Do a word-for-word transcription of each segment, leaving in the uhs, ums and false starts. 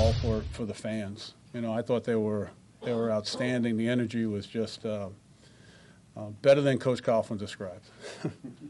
ball for, for the fans. You know, I thought they were they were outstanding. The energy was just uh, uh, better than Coach Coughlin described. uh,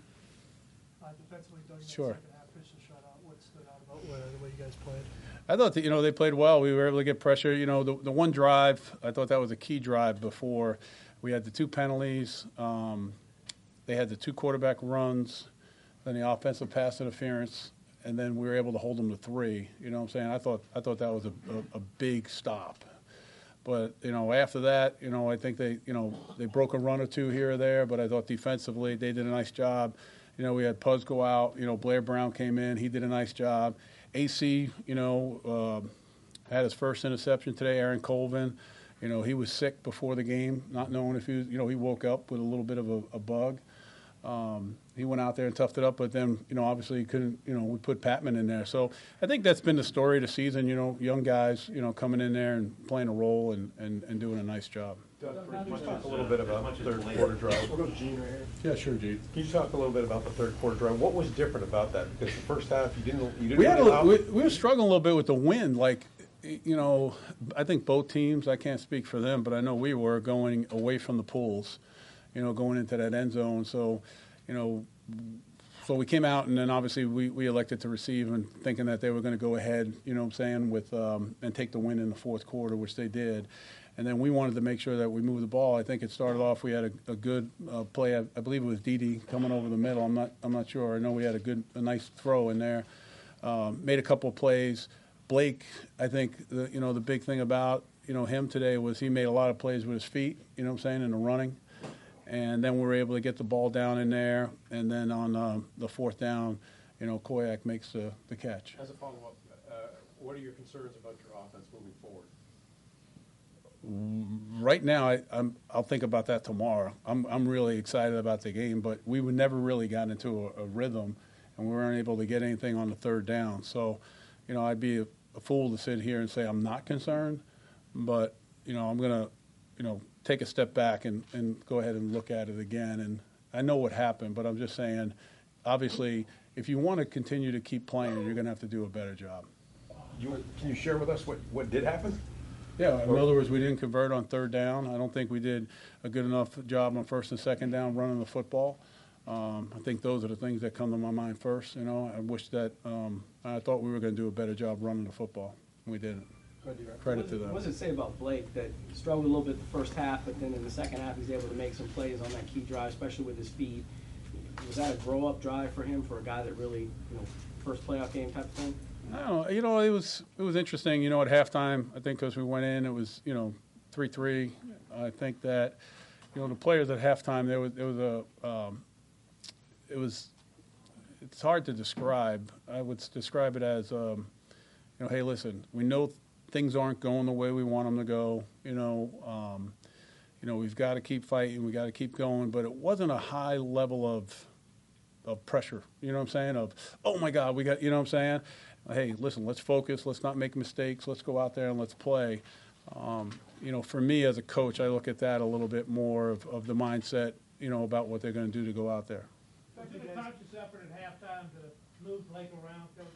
defensively, during that Sure. second half, finish the shutout, what stood out about uh, the way you guys played? I thought that, you know, they played well. We were able to get pressure. You know, the, the one drive, I thought that was a key drive before. We had the two penalties. Um, they had the two quarterback runs, then the offensive pass interference, and then we were able to hold them to three. You know what I'm saying? I thought I thought that was a, a, a big stop. But, you know, after that, you know, I think they, you know, they broke a run or two here or there, but I thought defensively they did a nice job. You know, we had Puz go out. You know, Blair Brown came in. He did a nice job. A C, you know, uh, had his first interception today, Aaron Colvin. You know, he was sick before the game, not knowing if he was, you know, he woke up with a little bit of a, a bug. Um, he went out there and toughed it up, but then, you know, obviously he couldn't, you know, we put Patman in there. So I think that's been the story of the season, you know, young guys, you know, coming in there and playing a role and, and, and doing a nice job. Doug, can you talk a little bit about the third quarter drive? We'll go to Gene right here. Yeah, sure, Gene. Can you talk a little bit about the third quarter drive? What was different about that? Because the first half, you didn't, you didn't We had really a, allow- we, we were struggling a little bit with the wind. Like, you know, I think both teams, I can't speak for them, but I know we were going away from the pools, you know, going into that end zone. So, you know, so we came out and then obviously we, we elected to receive and thinking that they were going to go ahead, you know what I'm saying, with um, and take the win in the fourth quarter, which they did. And then we wanted to make sure that we moved the ball. I think it started off, we had a, a good uh, play. I, I believe it was Didi coming over the middle. I'm not I'm not sure. I know we had a good, a nice throw in there. Um, made a couple of plays. Blake, I think, the, you know, the big thing about, you know, him today was he made a lot of plays with his feet, you know what I'm saying, in the running. And then we were able to get the ball down in there. And then on uh, the fourth down, you know, Koyak makes the, the catch. As a follow-up, uh, what are your concerns about your offense moving forward? Right now, I, I'm, I'll think about that tomorrow. I'm, I'm really excited about the game, but we would never really got into a, a rhythm, and we weren't able to get anything on the third down. So, you know, I'd be a, a fool to sit here and say I'm not concerned, but, you know, I'm going to, you know, take a step back and, and go ahead and look at it again. And I know what happened, but I'm just saying, obviously, if you want to continue to keep playing, you're going to have to do a better job. You, can you share with us what, what did happen? Yeah, in other words, we didn't convert on third down. I don't think we did a good enough job on first and second down running the football. Um, I think those are the things that come to my mind first. You know, I wish that um, I thought we were going to do a better job running the football. We didn't. Credit to them. What does it say about Blake that he struggled a little bit the first half, but then in the second half he's able to make some plays on that key drive, especially with his speed? Was that a grow-up drive for him, for a guy that really, you know, first playoff game type of thing? I don't know. You know, it was it was interesting. You know, at halftime, I think because we went in, it was, you know, three three. I think that, you know, the players at halftime, there was there was a um, it was it's hard to describe. I would describe it as, um, you know, hey, listen, we know things aren't going the way we want them to go. You know, um, you know, we've got to keep fighting. We got to keep going. But it wasn't a high level of of pressure. You know what I'm saying? Of, oh my God, we got. You know what I'm saying? Hey, listen, let's focus. Let's not make mistakes. Let's go out there and let's play. Um, you know, for me as a coach, I look at that a little bit more of, of the mindset, you know, about what they're going to do to go out there. Was it a conscious effort at halftime to move Blake around, Coach?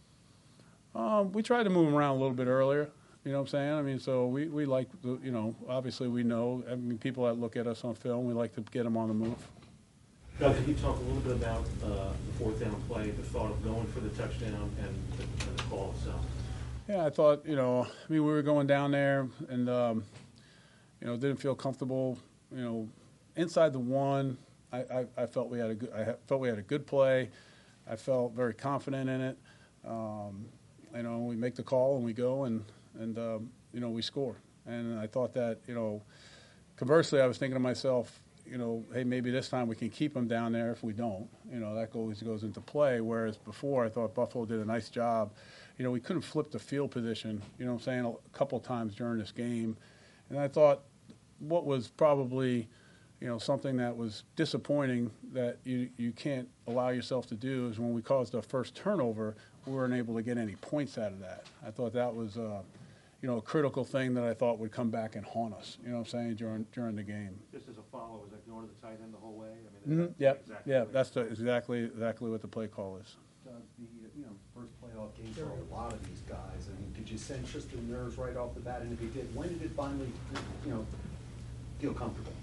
Um, we tried to move him around a little bit earlier. You know what I'm saying? I mean, so we, we like, the, you know, obviously we know. I mean, people that look at us on film, we like to get them on the move. Doug, can you talk a little bit about uh, the fourth down play, the thought of going for the touchdown and the, and the call itself? Yeah, I thought, you know, I mean, we were going down there and, um, you know, didn't feel comfortable. You know, inside the one, I, I, I felt we had a good, I felt we had a good play. I felt very confident in it. Um, you know, we make the call and we go and, and um, you know, we score. And I thought that, you know, conversely, I was thinking to myself, you know, hey, maybe this time we can keep them down there. If we don't, you know, that always goes into play. Whereas before, I thought Buffalo did a nice job. You know, we couldn't flip the field position, you know what I'm saying, a couple of times during this game. And I thought what was probably, you know, something that was disappointing that you, you can't allow yourself to do is when we caused our first turnover, we weren't able to get any points out of that. I thought that was, uh, you know, a critical thing that I thought would come back and haunt us, you know what I'm saying, during during the game. Just as a follow, was that going to the tight end the whole way? I mean, Mm-hmm. that Yep, exactly yeah, what- that's the, exactly exactly what the play call is. Doug, the, you know, first playoff game for a lot of these guys. I mean, did you you sense just the nerves right off the bat? And if you did, when did it finally, you know, feel comfortable?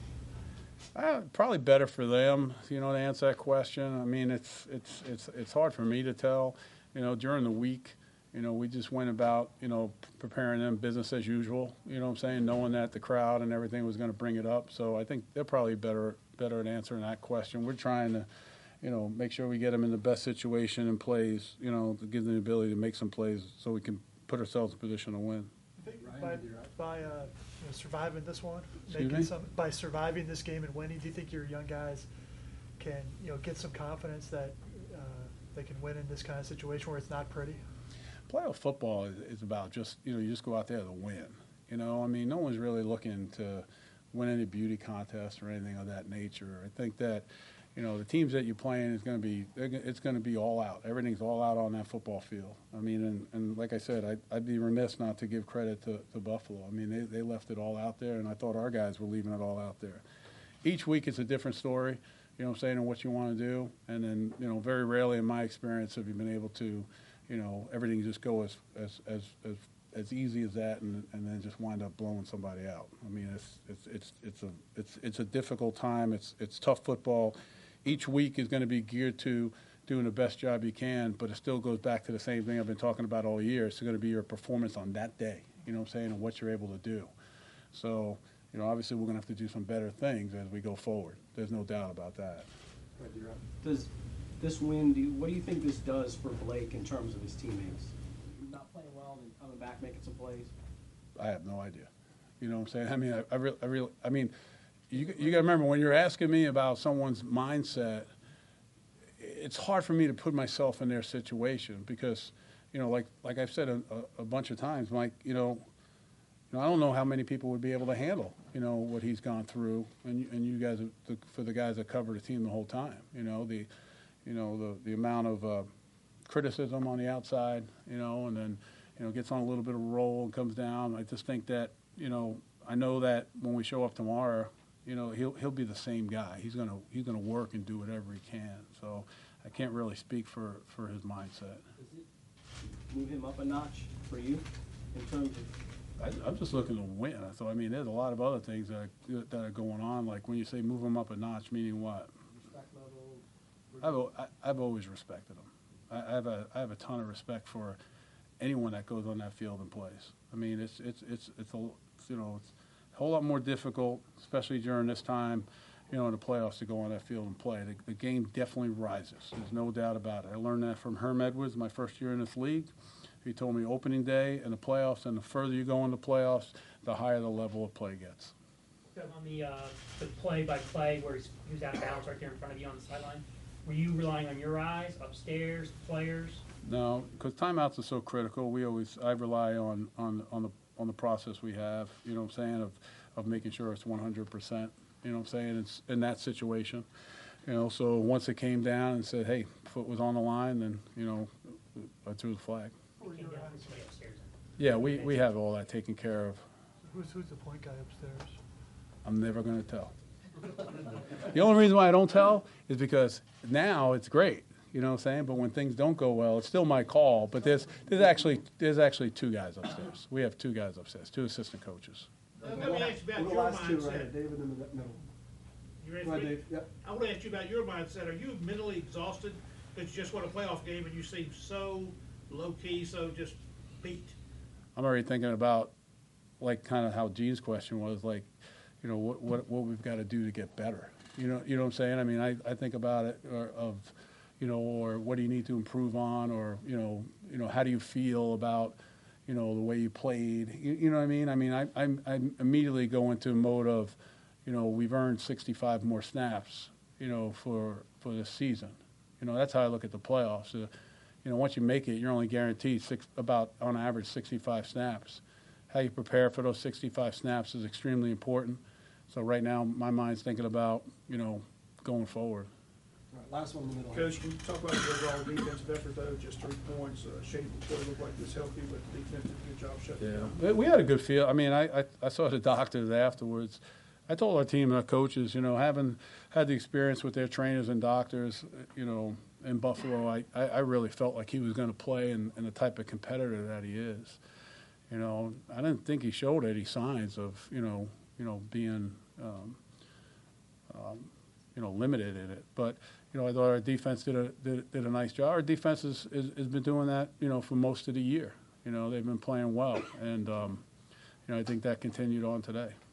Uh, probably better for them, you know, to answer that question. I mean, it's it's it's it's hard for me to tell. You know, during the week, you know, we just went about, you know, preparing them business as usual. You know what I'm saying? Knowing that the crowd and everything was going to bring it up. So I think they're probably better better at answering that question. We're trying to, you know, make sure we get them in the best situation and plays, you know, to give them the ability to make some plays so we can put ourselves in a position to win. I think by, by uh, you know, surviving this one, Excuse making me? some, by surviving this game and winning, do you think your young guys can, you know, get some confidence that uh, they can win in this kind of situation where it's not pretty? Playoff football is, is about just, you know, you just go out there to win. You know, I mean, no one's really looking to win any beauty contest or anything of that nature. I think that, you know, the teams that you're playing is going to be, they're go- it's going to be all out. Everything's all out on that football field. I mean, and, and like I said, I'd, I'd be remiss not to give credit to, to Buffalo. I mean, they, they left it all out there, and I thought our guys were leaving it all out there. Each week it's a different story, you know what I'm saying, and what you want to do. And then, you know, very rarely in my experience have you been able to, you know, everything just go as, as, as, as as easy as that, and, and then just wind up blowing somebody out. I mean, it's it's it's it's a it's it's a difficult time. It's it's tough football. Each week is going to be geared to doing the best job you can, but it still goes back to the same thing I've been talking about all year. It's going to be your performance on that day. You know what I'm saying, and what you're able to do. So, you know, obviously we're going to have to do some better things as we go forward. There's no doubt about that. Does this win, do you, what do you think this does for Blake in terms of his teammates? Not playing well and then coming back, making some plays? I have no idea. You know what I'm saying? I mean, I, I really, I really, I mean, you, you got to remember when you're asking me about someone's mindset, it's hard for me to put myself in their situation because, you know, like like I've said a, a, a bunch of times, Mike, you know, you know, I don't know how many people would be able to handle, you know, what he's gone through, and and you guys, the, for the guys that cover the team the whole time, you know, the, you know, the the amount of uh, criticism on the outside, you know, and then, you know, gets on a little bit of a roll and comes down. I just think that, you know, I know that when we show up tomorrow, you know, he'll he'll be the same guy. He's gonna he's gonna work and do whatever he can. So I can't really speak for, for his mindset. Does it move him up a notch for you in terms of? I, I'm just looking to win. So I mean, there's a lot of other things that are, that are going on. Like when you say move him up a notch, meaning what? Respect level. I've al- I, I've always respected him. I, I have a I have a ton of respect for anyone that goes on that field and plays. I mean, it's it's it's it's a it's, you know it's a whole lot more difficult, especially during this time, you know, in the playoffs to go on that field and play. The, the game definitely rises. There's no doubt about it. I learned that from Herm Edwards my first year in this league. He told me opening day and the playoffs, and the further you go in the playoffs, the higher the level of play gets. On the, uh, the play by play where he's, he was out of bounds right there in front of you on the sideline, were you relying on your eyes, upstairs, the players? No, because timeouts are so critical. We always I rely on, on on the on the process we have. You know what I'm saying, of of making sure it's one hundred percent. You know what I'm saying, it's in that situation. You know, so once it came down and said, hey, foot was on the line, then you know I threw the flag. He came down this way upstairs. Yeah, we, we have all that taken care of. Who's, who's the point guy upstairs? I'm never going to tell. The only reason why I don't tell is because now it's great, you know what I'm saying? But when things don't go well, it's still my call. But there's there's actually there's actually two guys upstairs. We have two guys upstairs, two assistant coaches. Let me ask you about We're the your last two, right, mindset. David in the middle. You ready Go for ahead, me? Dave. Yep. I want to ask you about your mindset. Are you mentally exhausted because you just won a playoff game and you seem so low-key, so just beat? I'm already thinking about, like, kind of how Gene's question was, like, you know, what what, what we've got to do to get better. You know, you know what I'm saying? I mean, I, I think about it or, of, you know, or what do you need to improve on, or you know, you know, how do you feel about, you know, the way you played? You, you know what I mean? I mean, I I I immediately go into a mode of, you know, we've earned sixty-five more snaps, you know, for for this season. You know, that's how I look at the playoffs. Uh, you know, once you make it, you're only guaranteed six, about on average sixty-five snaps. How you prepare for those sixty-five snaps is extremely important. So right now, my mind's thinking about, you know, going forward. All right, last one in the middle. Coach, can you talk about the overall defensive effort, though? Just three points. Uh, Shade still looked like he was healthy, but the defense did a good job shutting down. We- We had a good feel. I mean, I, I, I saw the doctors afterwards. I told our team and our coaches, you know, having had the experience with their trainers and doctors, you know, in Buffalo, I, I, I really felt like he was going to play and, and the type of competitor that he is. you know, I didn't think he showed any signs of, you know, you know, being, um, um, you know, limited in it. But, you know, I thought our defense did a, did, did a nice job. Our defense has, is, has been doing that, you know, for most of the year. You know, they've been playing well. And, um, you know, I think that continued on today.